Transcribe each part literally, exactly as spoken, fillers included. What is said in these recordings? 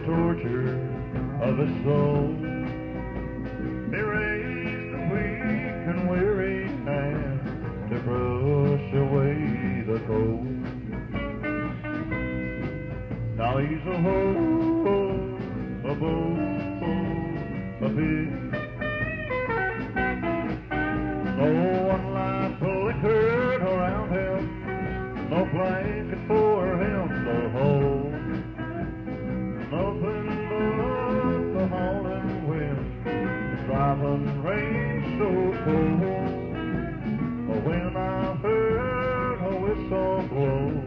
torture of his soul. He raised the weak and weary hand to brush away the cold. Now he's a hole, a bowl, a pit. No one light flickered around him, no blanket for him to hold. Nothing but the howling wind, driving rain so cold. But when I heard a whistle blow,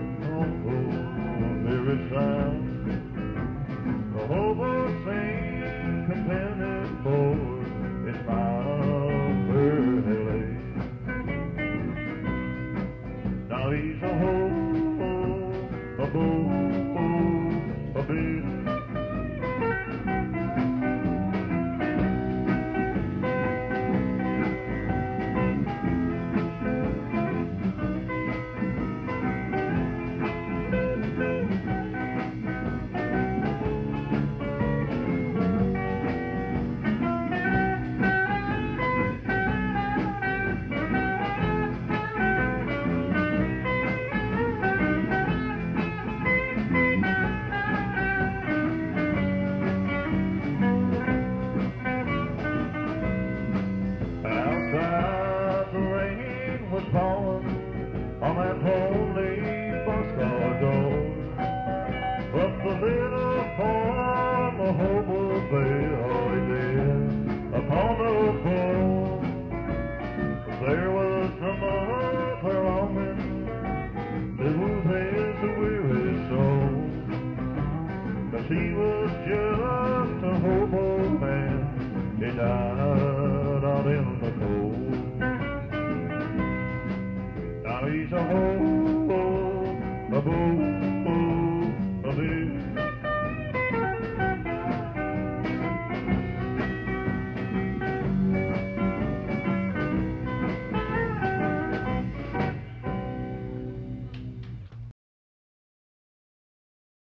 oh, very sound, the hobo sing contented for its mountain lay. Now he's a ho, a bo, a bit. Was falling on that holy boxcar door, but the little form of hobo lay dead upon the floor. There was some other longing that was his weary soul, 'cause he was just a hobo man. He died